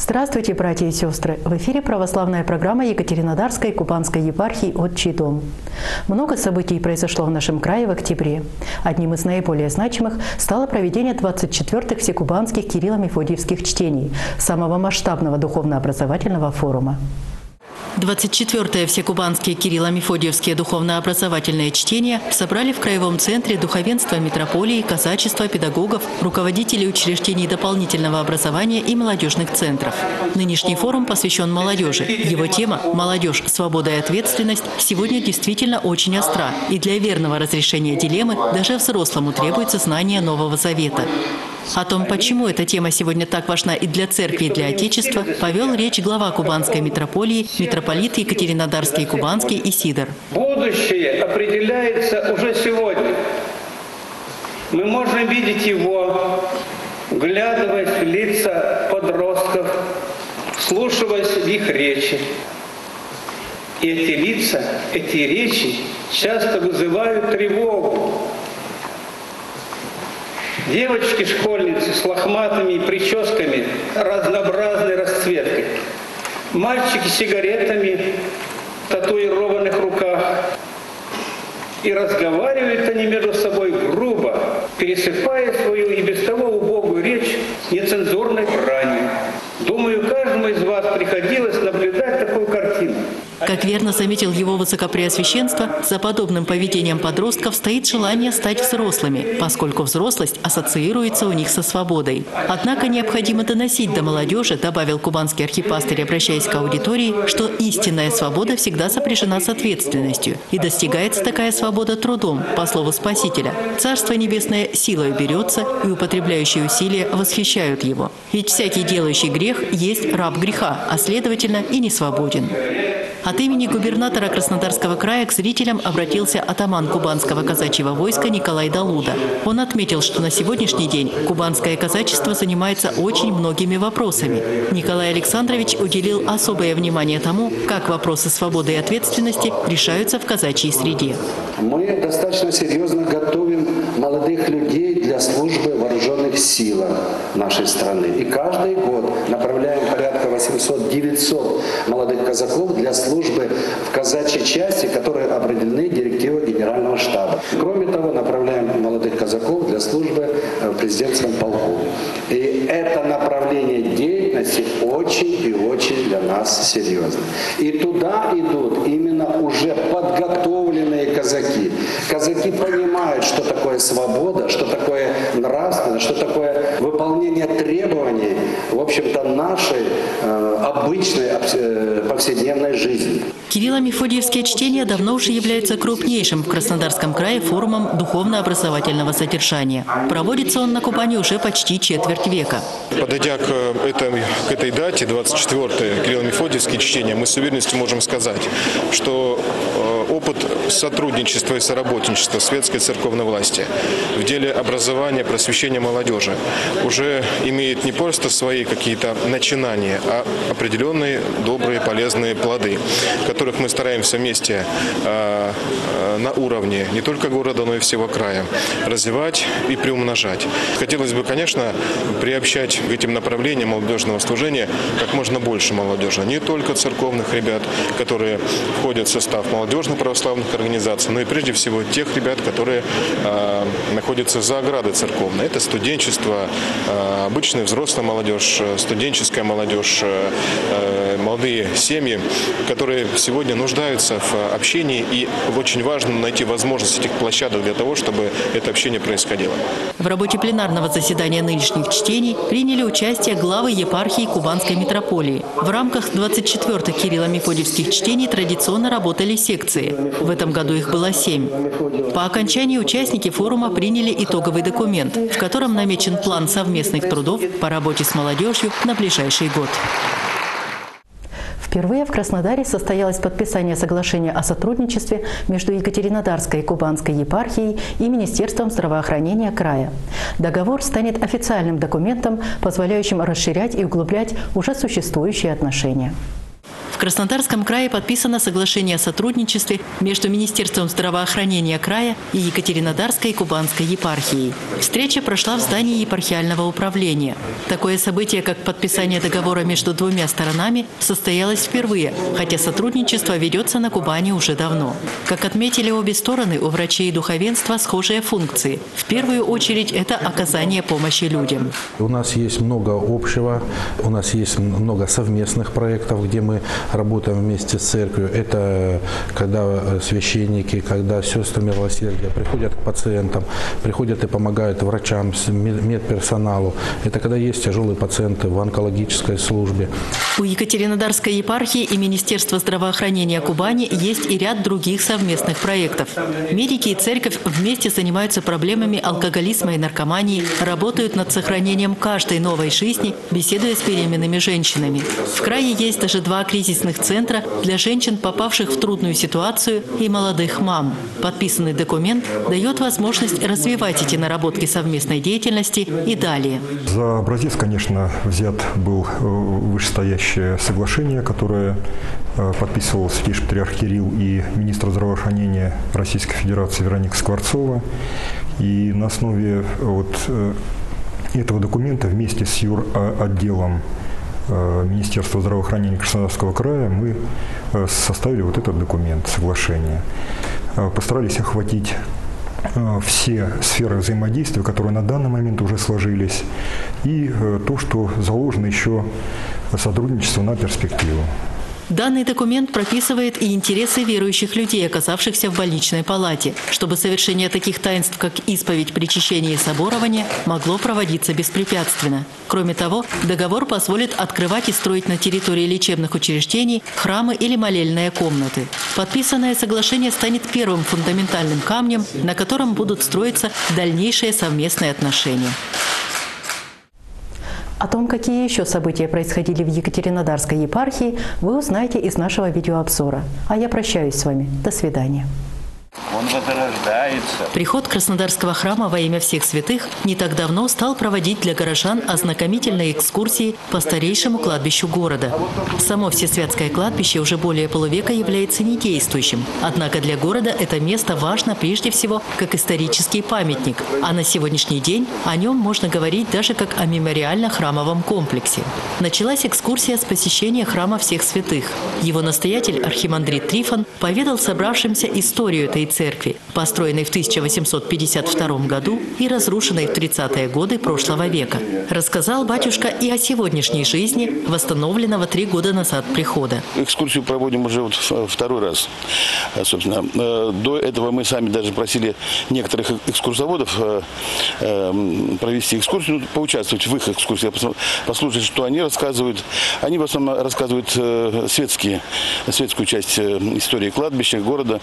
Здравствуйте, братья и сестры! В эфире православная программа Екатеринодарской и Кубанской епархии «Отчий дом». Много событий произошло в нашем крае в октябре. Одним из наиболее значимых стало проведение 24-х всекубанских Кирилло-Мефодиевских чтений, самого масштабного духовно-образовательного форума. 24-е всекубанские Кирилло-Мефодиевские духовно-образовательные чтения собрали в Краевом центре духовенства митрополии, казачества, педагогов, руководителей учреждений дополнительного образования и молодежных центров. Нынешний форум посвящен молодежи. Его тема «Молодежь, свобода и ответственность» сегодня действительно очень остра. И для верного разрешения дилеммы даже взрослому требуется знание Нового Завета. О том, почему эта тема сегодня так важна и для церкви, и для Отечества, повел речь глава Кубанской митрополии, митрополит Екатеринодарский и Кубанский Исидор. Будущее определяется уже сегодня. Мы можем видеть его, вглядываясь в лица подростков, вслушиваясь в их речи. И эти лица, эти речи часто вызывают тревогу. Девочки-школьницы с лохматыми прическами разнообразной расцветкой. Мальчики с сигаретами в татуированных руках. И разговаривают они между собой грубо, пересыпая свою и без того убогую речь нецензурной бранью. Думаю, каждому из вас приходилось наблюдать такую картину. Как верно заметил его высокопреосвященство, за подобным поведением подростков стоит желание стать взрослыми, поскольку взрослость ассоциируется у них со свободой. Однако необходимо доносить до молодежи, добавил кубанский архипастырь, обращаясь к аудитории, что истинная свобода всегда сопряжена с ответственностью. И достигается такая свобода трудом, по слову Спасителя. Царство Небесное силой берется, и употребляющие усилия восхищают его. Ведь всякий делающий грех есть раб греха, а следовательно и не свободен. От имени губернатора Краснодарского края к зрителям обратился атаман кубанского казачьего войска Николай Далуда. Он отметил, что на сегодняшний день кубанское казачество занимается очень многими вопросами. Николай Александрович уделил особое внимание тому, как вопросы свободы и ответственности решаются в казачьей среде. Мы достаточно серьезно готовим молодых людей для службы в вооруженных силах нашей страны. И каждый год направляем порядка 800-900 молодых казаков для службы в казачьей части, которые определены директивой Генерального штаба. Кроме того, направляем молодых казаков для службы в президентском полку. И это направление деятельности очень и очень для нас серьезно. И туда идут именно уже подготовленные казаки. Казаки понимают, что такое свобода, что такое нравственность, что такое выполнение требований, в общем-то, нашей обычной повседневной жизни. Кирилло-Мефодиевские чтения давно уже являются крупнейшим в Краснодарском крае форумом духовно-образовательного содержания. Проводится он на Кубани уже почти четверть века. Подойдя к этой дате, 24-е Кирилло-Мефодиевские чтения, мы с уверенностью можем сказать, что опыт сотрудничества и соработничества светской церковной власти в деле образования, просвещения молодежи уже имеет не просто свои какие-то начинания, а определенные добрые, полезные плоды, которых мы стараемся вместе на уровне не только города, но и всего края развивать и приумножать. Хотелось бы, конечно, приобщать к этим направлениям молодежного служения как можно больше молодежи. Не только церковных ребят, которые входят в состав молодежных православных организаций, но и прежде всего тех ребят, которые находятся за оградой церковной. Это студенчество, обычная взрослая молодежь, студенческая молодежь, молодые семьи, которые сегодня нуждаются в общении, и очень важно найти возможность этих площадок для того, чтобы это общение происходило. В работе пленарного заседания нынешних чтений приняли участие главы епархии Кубанской митрополии. В рамках 24-х Кирилло-Мефодиевских чтений традиционно работали секции. В этом году их было 7. По окончании участники форума приняли итоговый документ, в котором намечен план совместных трудов по работе с молодежью на ближайший год. Впервые в Краснодаре состоялось подписание соглашения о сотрудничестве между Екатеринодарской и Кубанской епархией и Министерством здравоохранения края. Договор станет официальным документом, позволяющим расширять и углублять уже существующие отношения. В Краснодарском крае подписано соглашение о сотрудничестве между Министерством здравоохранения края и Екатеринодарской и Кубанской епархией. Встреча прошла в здании епархиального управления. Такое событие, как подписание договора между двумя сторонами, состоялось впервые, хотя сотрудничество ведется на Кубани уже давно. Как отметили обе стороны, у врачей и духовенства схожие функции. В первую очередь это оказание помощи людям. У нас есть много общего, у нас есть много совместных проектов, где мы работаем вместе с церковью. Это когда священники, когда сестры милосердия приходят к пациентам, приходят и помогают врачам, медперсоналу. Это когда есть тяжелые пациенты в онкологической службе. У Екатеринодарской епархии и Министерства здравоохранения Кубани есть и ряд других совместных проектов. Медики и церковь вместе занимаются проблемами алкоголизма и наркомании, работают над сохранением каждой новой жизни, беседуя с беременными женщинами. В крае есть даже 2 кризисных центра для женщин, попавших в трудную ситуацию, и молодых мам. Подписанный документ дает возможность развивать эти наработки совместной деятельности и далее. За образец, конечно, взят был вышестоящее соглашение, которое подписывал Святейший Патриарх Кирилл и министр здравоохранения Российской Федерации Вероника Скворцова. И на основе этого документа вместе с юротделом Министерства здравоохранения Краснодарского края мы составили этот документ, соглашение. Постарались охватить все сферы взаимодействия, которые на данный момент уже сложились, и то, что заложено еще сотрудничество на перспективу. Данный документ прописывает и интересы верующих людей, оказавшихся в больничной палате, чтобы совершение таких таинств, как исповедь, причащение и соборование, могло проводиться беспрепятственно. Кроме того, договор позволит открывать и строить на территории лечебных учреждений храмы или молельные комнаты. Подписанное соглашение станет первым фундаментальным камнем, на котором будут строиться дальнейшие совместные отношения. О том, какие еще события происходили в Екатеринодарской епархии, вы узнаете из нашего видеообзора. А я прощаюсь с вами. До свидания. Он возрождается. Приход Краснодарского храма во имя всех святых не так давно стал проводить для горожан ознакомительные экскурсии по старейшему кладбищу города. Само Всесвятское кладбище уже более полувека является недействующим. Однако для города это место важно прежде всего как исторический памятник. А на сегодняшний день о нем можно говорить даже как о мемориально-храмовом комплексе. Началась экскурсия с посещения храма всех святых. Его настоятель, архимандрит Трифон, поведал собравшимся историю этой церкви, построенной в 1852 году и разрушенной в 30-е годы прошлого века. Рассказал батюшка и о сегодняшней жизни, восстановленного 3 года назад прихода. Экскурсию проводим уже второй раз. Собственно, до этого мы сами даже просили некоторых экскурсоводов провести экскурсию, поучаствовать в их экскурсии, послушать, что они рассказывают. Они в основном рассказывают светскую часть истории кладбища, города.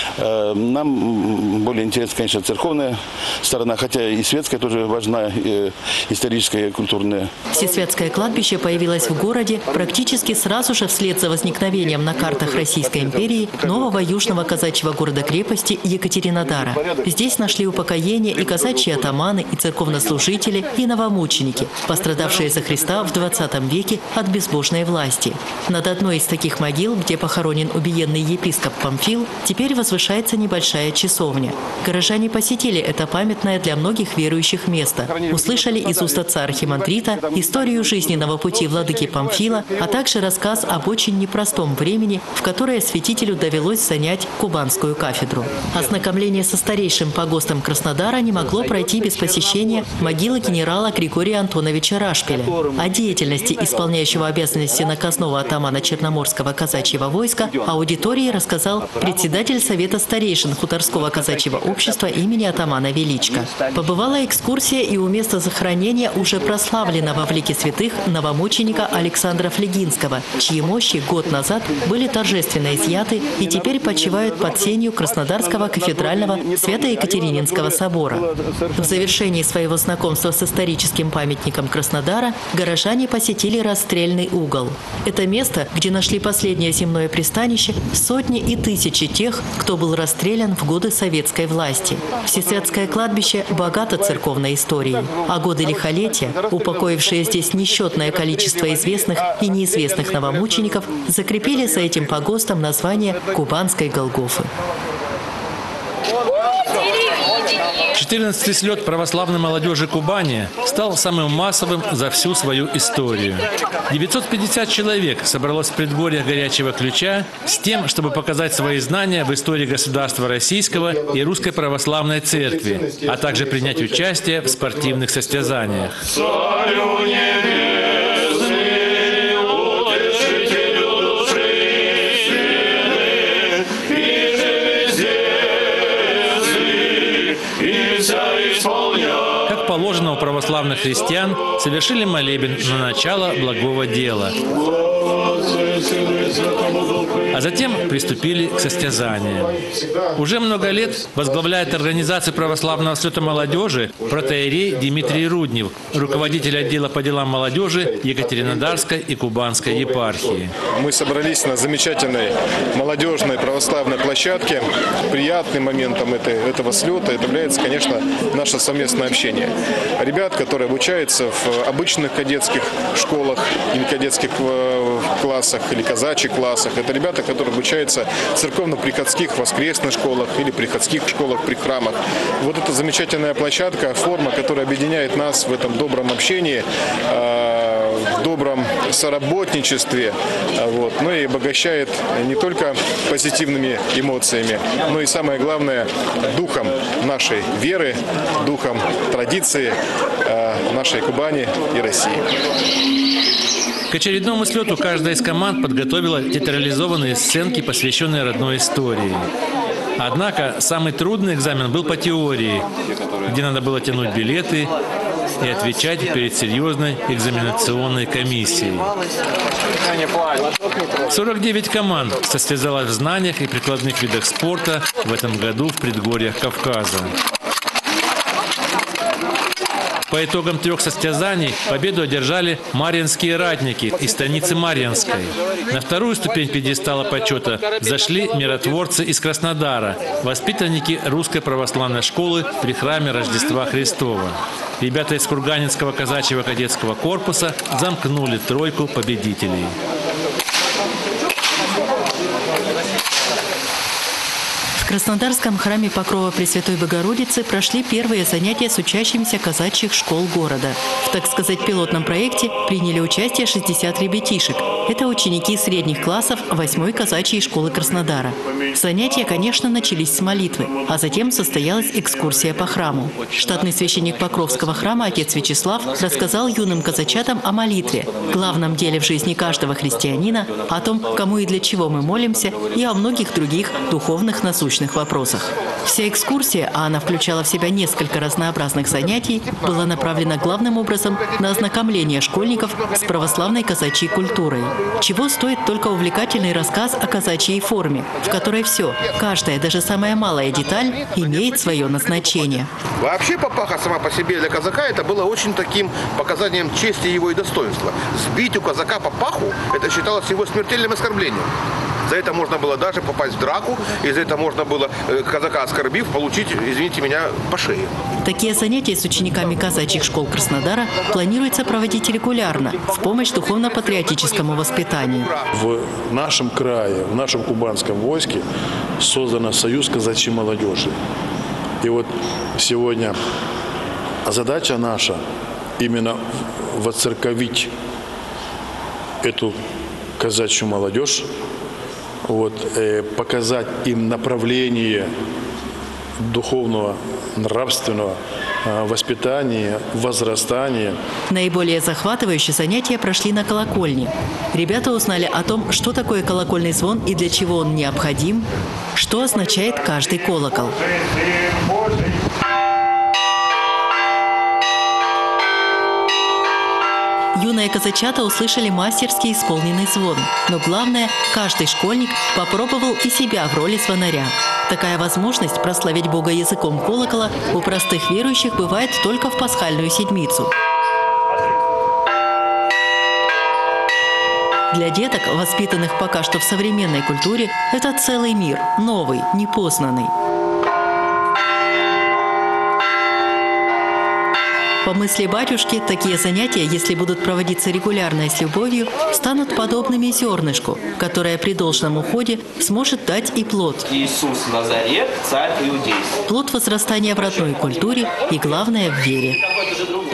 Нам более интересна, конечно, церковная сторона, хотя и светская тоже важна, историческая и культурная. Всесвятское кладбище появилось в городе практически сразу же вслед за возникновением на картах Российской империи нового южного казачьего города-крепости Екатеринодара. Здесь нашли упокоение и казачьи атаманы, и церковнослужители, и новомученики, пострадавшие за Христа в 20 веке от безбожной власти. Над одной из таких могил, где похоронен убиенный епископ Памфил, теперь возвышается небольшая часовня. Горожане посетили это памятное для многих верующих место. Услышали из уст отца архимандрита историю жизненного пути владыки Памфила, а также рассказ об очень непростом времени, в которое святителю довелось занять Кубанскую кафедру. Ознакомление со старейшим погостом Краснодара не могло пройти без посещения могилы генерала Григория Антоновича Рашпиля. О деятельности исполняющего обязанности наказного атамана Черноморского казачьего войска аудитории рассказал председатель Совета старейшин Хуторского казачьего общества имени атамана Величко. Побывала экскурсия и у места захоронения уже прославленного в лике святых новомученика Александра Флегинского, чьи мощи год назад были торжественно изъяты и теперь почивают под сенью Краснодарского кафедрального Свято-Екатерининского собора. В завершении своего знакомства с историческим памятником Краснодара горожане посетили расстрельный угол. Это место, где нашли последнее земное пристанище сотни и тысячи тех, кто был расстрелян расстрелян в годы советской власти. Всесвятское кладбище богато церковной историей, а годы лихолетия, упокоившие здесь несчетное количество известных и неизвестных новомучеников, закрепили за этим погостом название Кубанской Голгофы. 14-й слет православной молодежи Кубани стал самым массовым за всю свою историю. 950 человек собралось в предгорьях Горячего Ключа с тем, чтобы показать свои знания в истории государства российского и Русской Православной Церкви, а также принять участие в спортивных состязаниях. Как положено у православных христиан, совершили молебен на начало благого дела. А затем приступили к состязаниям. Уже много лет возглавляет организацию православного слета молодежи протоиерей Дмитрий Руднев, руководитель отдела по делам молодежи Екатеринодарской и Кубанской епархии. Мы собрались на замечательной молодежной православной площадке. Приятным моментом этого слета это является, конечно, наше совместное общение. Ребят, которые обучаются в обычных кадетских школах или кадетских классах, или казачьих классах. Это ребята, которые обучаются в церковно-приходских воскресных школах или приходских школах при храмах. Вот эта замечательная площадка, форма, которая объединяет нас в этом добром общении, в добром соработничестве, ну и обогащает не только позитивными эмоциями, но и самое главное духом нашей веры, духом традиции нашей Кубани и России. К очередному слету каждая из команд подготовила театрализованные сценки, посвященные родной истории. Однако самый трудный экзамен был по теории, где надо было тянуть билеты и отвечать перед серьезной экзаменационной комиссией. 49 команд состязалось в знаниях и прикладных видах спорта в этом году в предгорьях Кавказа. По итогам 3 состязаний победу одержали марьинские ратники из станицы Марьинской. На вторую ступень пьедестала почета зашли миротворцы из Краснодара, воспитанники Русской православной школы при храме Рождества Христова. Ребята из Курганинского казачьего кадетского корпуса замкнули тройку победителей. В Краснодарском храме Покрова Пресвятой Богородицы прошли первые занятия с учащимися казачьих школ города. В, так сказать, пилотном проекте приняли участие 60 ребятишек. Это ученики средних классов 8-й казачьей школы Краснодара. Занятия, конечно, начались с молитвы, а затем состоялась экскурсия по храму. Штатный священник Покровского храма отец Вячеслав рассказал юным казачатам о молитве, главном деле в жизни каждого христианина, о том, кому и для чего мы молимся, и о многих других духовных насущностях вопросах. Вся экскурсия, а она включала в себя несколько разнообразных занятий, была направлена главным образом на ознакомление школьников с православной казачьей культурой. Чего стоит только увлекательный рассказ о казачьей форме, в которой все, каждая, даже самая малая деталь, имеет свое назначение. Вообще папаха сама по себе для казака это было очень таким показанием чести его и достоинства. Сбить у казака папаху, это считалось его смертельным оскорблением. За это можно было даже попасть в драку, и за это можно было, казака оскорбив, получить, извините меня, по шее. Такие занятия с учениками казачьих школ Краснодара планируется проводить регулярно в помощь духовно-патриотическому воспитанию. В нашем крае, в нашем кубанском войске создан союз казачьей молодежи. И вот сегодня задача наша именно воцерковить эту казачью молодежь, показать им направление духовного, нравственного воспитания, возрастания. Наиболее захватывающие занятия прошли на колокольне. Ребята узнали о том, что такое колокольный звон и для чего он необходим, что означает каждый колокол. Юные казачата услышали мастерски исполненный звон. Но главное, каждый школьник попробовал и себя в роли звонаря. Такая возможность прославить Бога языком колокола у простых верующих бывает только в пасхальную седмицу. Для деток, воспитанных пока что в современной культуре, это целый мир, новый, непознанный. По мысли батюшки, такие занятия, если будут проводиться регулярно и с любовью, станут подобными зернышку, которое при должном уходе сможет дать и плод. Иисус Назарет, царь иудейский. Плод возрастания в родной культуре и, главное, в вере.